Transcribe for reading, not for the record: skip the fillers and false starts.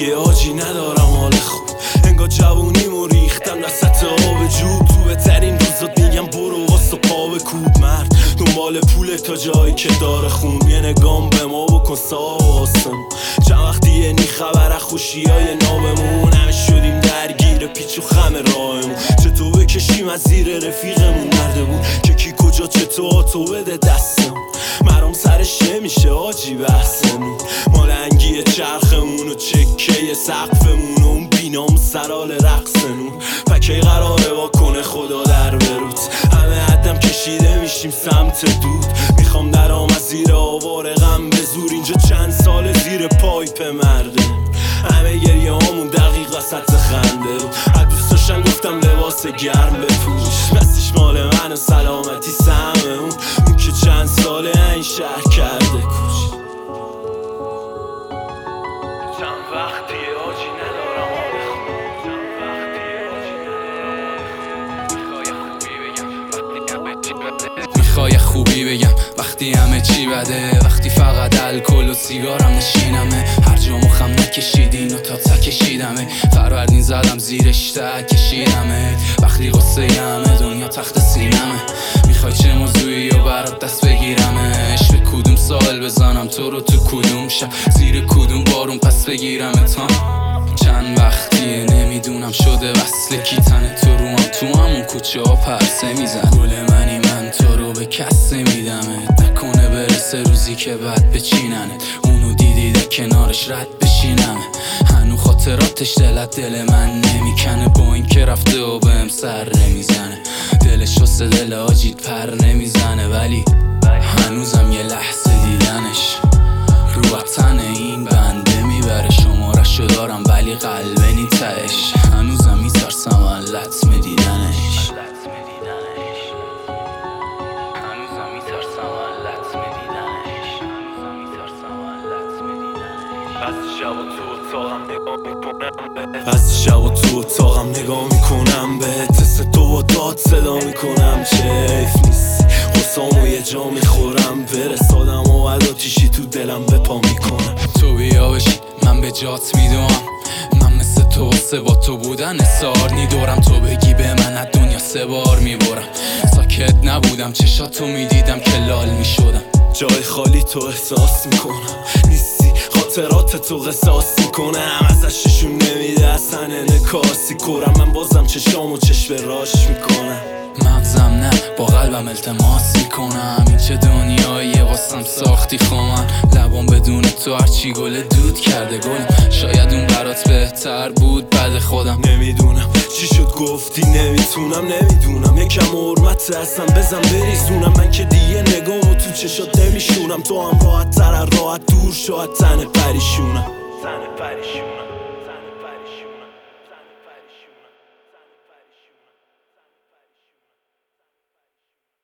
وقتیه آجی ندارم حال خوب، انگار جوونیمو ریختم وسط آب جود. تو بهترین روزات میگم برو واسه پا بکوب، مرد دنبال پول تا جایی که داره خون. یه نگام به ما بکن صاحب آسمون، چند وقتیه نی خبر از خوشیای نابمون. همه شدیم درگیر پیچ و خم راهمون، چطور بکشیم از زیر رفیقمون مرده بود که کی کجا چطور تو بده دستمون. مرام سرش نمیشه آجی بحثمون، مالنگی چرخمون و چکه سقفمون و اون بینام سرال رقصمون. پکی قراره با کنه خدا در بروت، همه حدم کشیده میشیم سمت دود. میخوام درام از زیر آوار غم به زور، اینجا چند سال زیر پایپ مرده. همه گریه هامون دقیق وسط خنده بود، از دوست داشتم گفتم لباس گرم بپوش، بستش مال من و سلامتی سهم اون که چند ساله این شهر کرده کوچ. چند وقتیه آجی ندارم حال خوب، چند وقتیه آجی ندارم. میخوای خوبی بگم وقتی همه چی بده، وقتی فقط الکل و سیگارم نشینمه، هر جا مخم نکشیدین و تا کشیدمه، فروردین زدم زیرش کشیدمه، وقتی قصه همه دنیا تخت سینمه. میخوای چه موضوعی و برات دست بگیرمش، به کدوم سال بزنم تو رو تو کدوم شب، زیر کدوم بارون پس بگیرم تا چند وقتیه نمیدونم شده وصله کی تنه تو روم، تو همون کوچه ها پرسه میزن. گل منی من تو رو به کس میدمت، نکنه برسه روزی که بعد بچیننت، اونو دیدی در کنارش رد بشینمه، هنو خاطراتش دلت دل من نمیکنه، با این که رفته و بهم سر نمیزنه، دلش واسه دل آجید پر نمیزنه، ولی هنوزم یه لحظه دیدنش رو وطن این بنده میبره. شمارشو دارم ولی قلبه نی تهش، هنوزم میترسم از لطم دیدنش، هنوزم میترسم از لطم دیدنش، هنوزم میترسم از لطم دیدنش. از شب و تو اتاقم نگاه میکنم، از شب و تو اتاقم نگاه میکنم به تست تو با داد صدا میکنم، چیف نیستی خسامو یه جا میخورم، برسادم و بعد آتیشی تو دلم به پا میکنم. تو بیا بشی من به جات میدوام، من مثل تو واسه با تو بودن اسار نیدورم، تو بگی به من از دنیا 3 بار میبرم، ساکت نبودم چشاتو میدیدم که لال میشدم، جای خالی تو احساس میکنم، نیستی خاطرات تو قصاص میکنم، ازش نشون نمیده اصلا انعکاسی کنم، من بازم چشامو چشم راش میکنم، مغزم نه با قلبم التماس میکنم، این چه دنیاییه واسم ساختی خومن، لبام بدون تو هرچی گل دود کرده گلم، شاید اون برات بهتر بود بعد خودم. نمیدونم چی شد گفتی نمیتونم، نمیدونم یکم حرمت اصلا بزن بریزونم، من که دیگه نگامو تو چشات نمیشونم، تو هم راحت تر راحت دور شاید تن پریشونم.